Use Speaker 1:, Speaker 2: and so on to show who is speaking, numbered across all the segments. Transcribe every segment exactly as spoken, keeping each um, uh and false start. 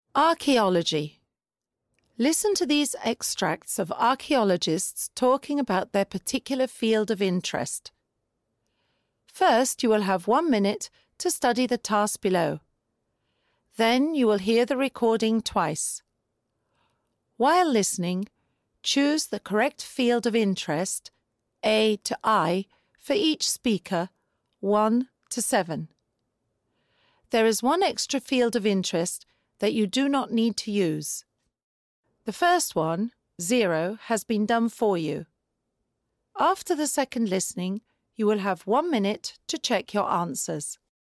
Speaker 1: Archaeology. Listen to these extracts of archaeologists talking about their particular field of interest. First, you will have one minute to study the task below. Then you will hear the recording twice. While listening, choose the correct field of interest, A to I, for each speaker, one to seven. There is one extra field of interest that you do not need to use. The first one, zero, has been done for you. After the second listening, you will have one minute to check your answers.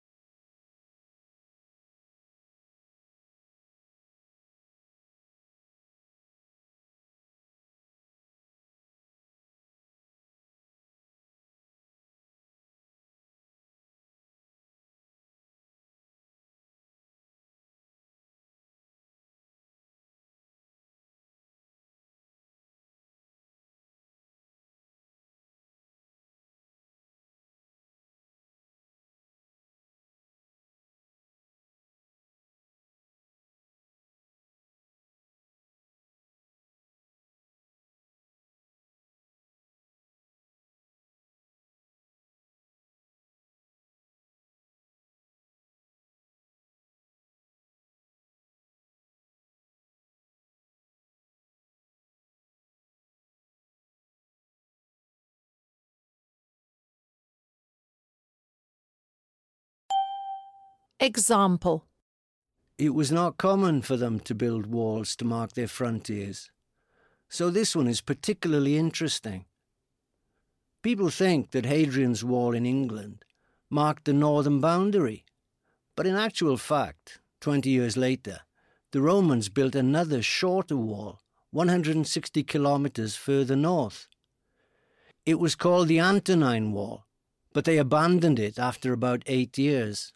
Speaker 1: Example.
Speaker 2: It was not common for them to build walls to mark their frontiers, so this one is particularly interesting. People think that Hadrian's Wall in England marked the northern boundary, but in actual fact, twenty years later, the Romans built another shorter wall, one hundred sixty kilometres further north. It was called the Antonine Wall, but they abandoned it after about eight years.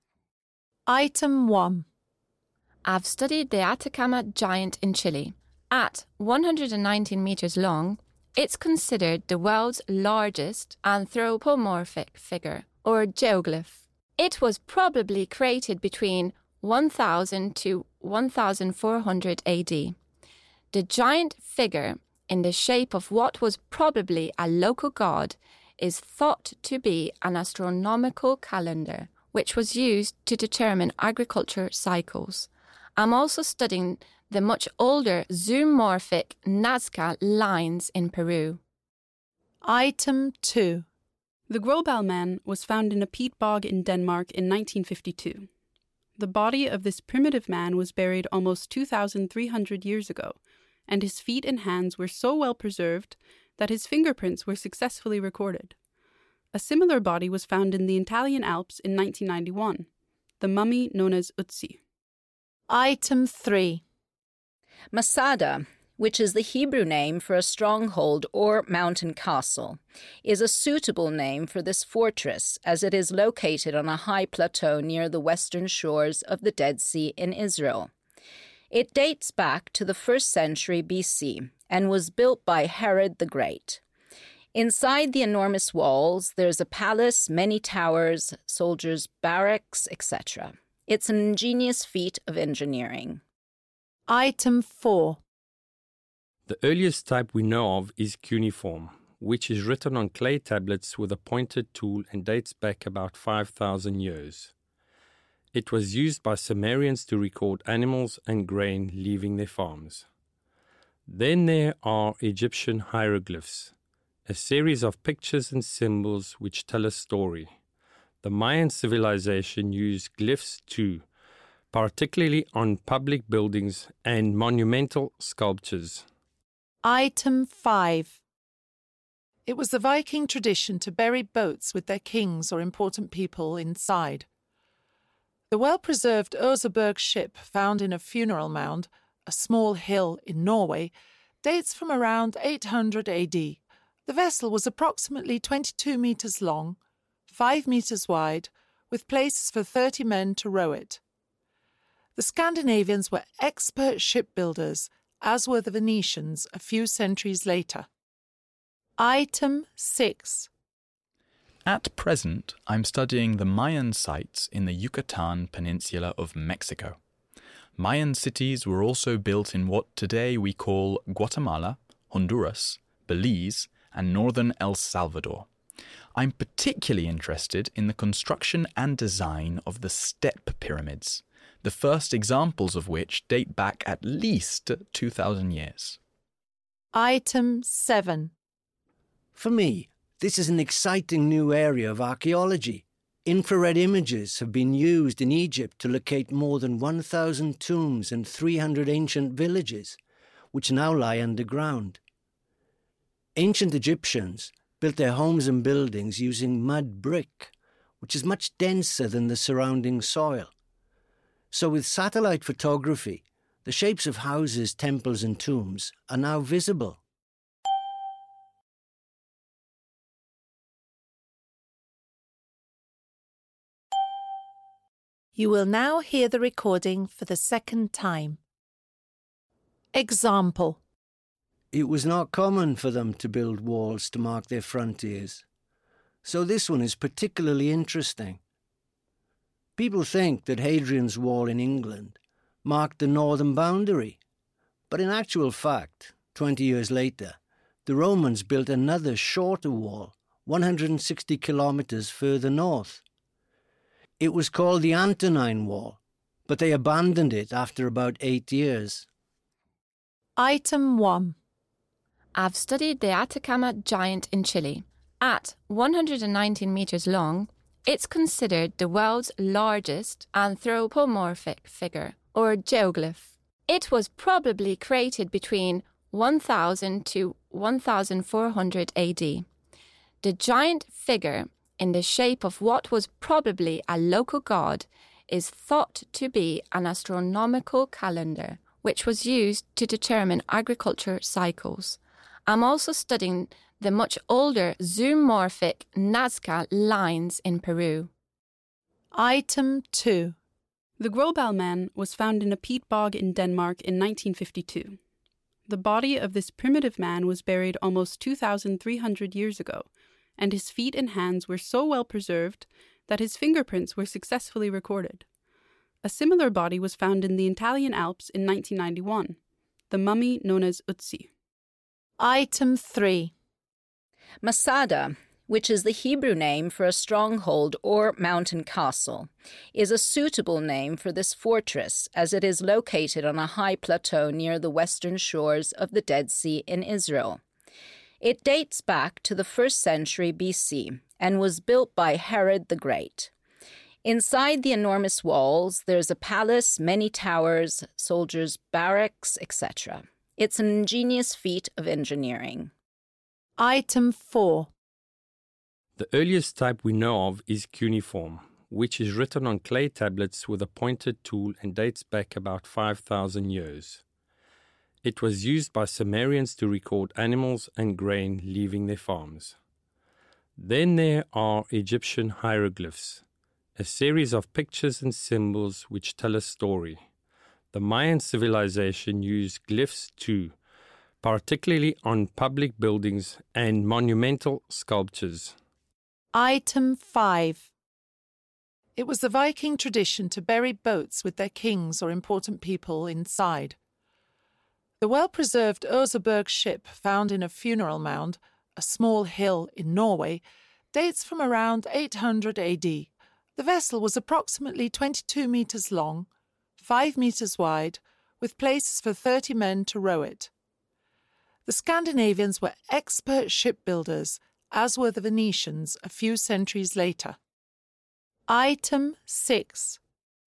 Speaker 1: Item one.
Speaker 3: I've studied the Atacama Giant in Chile. At one hundred nineteen metres long, it's considered the world's largest anthropomorphic figure, or geoglyph. It was probably created between one thousand to one thousand four hundred A D. The giant figure, in the shape of what was probably a local god, is thought to be an astronomical calendar, which was used to determine agriculture cycles. I'm also studying the much older zoomorphic Nazca lines in Peru.
Speaker 1: Item two.
Speaker 4: The Grobal man was found in a peat bog in Denmark in nineteen fifty-two. The body of this primitive man was buried almost two thousand three hundred years ago, and his feet and hands were so well preserved that his fingerprints were successfully recorded. A similar body was found in the Italian Alps in nineteen ninety-one, the mummy known as Utsi.
Speaker 1: Item three.
Speaker 5: Masada, which is the Hebrew name for a stronghold or mountain castle, is a suitable name for this fortress as it is located on a high plateau near the western shores of the Dead Sea in Israel. It dates back to the first century B C and was built by Herod the Great. Inside the enormous walls, there's a palace, many towers, soldiers' barracks, et cetera. It's an ingenious feat of engineering.
Speaker 1: Item four.
Speaker 6: The earliest type we know of is cuneiform, which is written on clay tablets with a pointed tool and dates back about five thousand years. It was used by Sumerians to record animals and grain leaving their farms. Then there are Egyptian hieroglyphs, a series of pictures and symbols which tell a story. The Mayan civilization used glyphs too, particularly on public buildings and monumental sculptures.
Speaker 1: Item five. It was the Viking tradition to bury boats with their kings or important people inside. The well-preserved Oseberg ship found in a funeral mound, a small hill in Norway, dates from around eight hundred A D. The vessel was approximately twenty-two metres long, five metres wide, with places for thirty men to row it. The Scandinavians were expert shipbuilders, as were the Venetians a few centuries later. Item six.
Speaker 7: At present, I'm studying the Mayan sites in the Yucatan Peninsula of Mexico. Mayan cities were also built in what today we call Guatemala, Honduras, Belize, and northern El Salvador. I'm particularly interested in the construction and design of the step pyramids, the first examples of which date back at least two thousand years.
Speaker 1: Item seven.
Speaker 2: For me, this is an exciting new area of archaeology. Infrared images have been used in Egypt to locate more than one thousand tombs and three hundred ancient villages, which now lie underground. Ancient Egyptians built their homes and buildings using mud brick, which is much denser than the surrounding soil. So with satellite photography, the shapes of houses, temples and tombs are now visible.
Speaker 1: You will now hear the recording for the second time. Example.
Speaker 2: It was not common for them to build walls to mark their frontiers. So this one is particularly interesting. People think that Hadrian's Wall in England marked the northern boundary, but in actual fact, twenty years later, the Romans built another shorter wall, one hundred sixty kilometres further north. It was called the Antonine Wall, but they abandoned it after about eight years.
Speaker 1: Item one.
Speaker 3: I've studied the Atacama Giant in Chile. At one hundred nineteen metres long, it's considered the world's largest anthropomorphic figure, or geoglyph. It was probably created between one thousand to one thousand four hundred A D. The giant figure, in the shape of what was probably a local god, is thought to be an astronomical calendar, which was used to determine agriculture cycles. I'm also studying the much older zoomorphic Nazca lines in Peru.
Speaker 1: Item two.
Speaker 4: The Grobal man was found in a peat bog in Denmark in nineteen fifty-two. The body of this primitive man was buried almost two thousand three hundred years ago, and his feet and hands were so well preserved that his fingerprints were successfully recorded. A similar body was found in the Italian Alps in nineteen ninety-one, the mummy known as Utsi.
Speaker 1: Item three.
Speaker 5: Masada, which is the Hebrew name for a stronghold or mountain castle, is a suitable name for this fortress as it is located on a high plateau near the western shores of the Dead Sea in Israel. It dates back to the first century B C and was built by Herod the Great. Inside the enormous walls, there's a palace, many towers, soldiers' barracks, et cetera. It's an ingenious feat of engineering.
Speaker 1: Item four.
Speaker 6: The earliest type we know of is cuneiform, which is written on clay tablets with a pointed tool and dates back about five thousand years. It was used by Sumerians to record animals and grain leaving their farms. Then there are Egyptian hieroglyphs, a series of pictures and symbols which tell a story. The Mayan civilization used glyphs too, particularly on public buildings and monumental sculptures.
Speaker 1: Item five. It was the Viking tradition to bury boats with their kings or important people inside. The well-preserved Oseberg ship found in a funeral mound, a small hill in Norway, dates from around eight hundred A D. The vessel was approximately twenty-two metres long, five metres wide, with places for thirty men to row it. The Scandinavians were expert shipbuilders, as were the Venetians a few centuries later. Item six.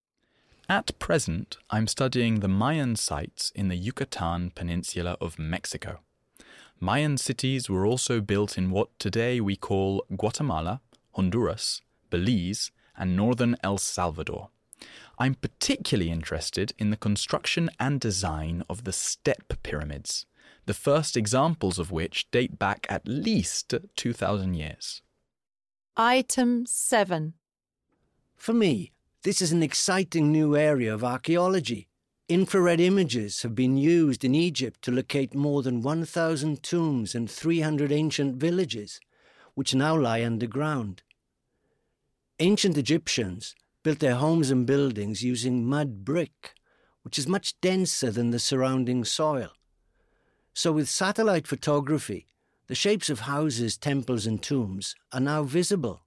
Speaker 7: At present, I'm studying the Mayan sites in the Yucatan Peninsula of Mexico. Mayan cities were also built in what today we call Guatemala, Honduras, Belize, and northern El Salvador. I'm particularly interested in the construction and design of the step pyramids, the first examples of which date back at least two thousand years.
Speaker 1: Item seven.
Speaker 2: For me, this is an exciting new area of archaeology. Infrared images have been used in Egypt to locate more than one thousand tombs and three hundred ancient villages, which now lie underground. Ancient Egyptians built their homes and buildings using mud brick, which is much denser than the surrounding soil. So with satellite photography, the shapes of houses, temples and tombs are now visible.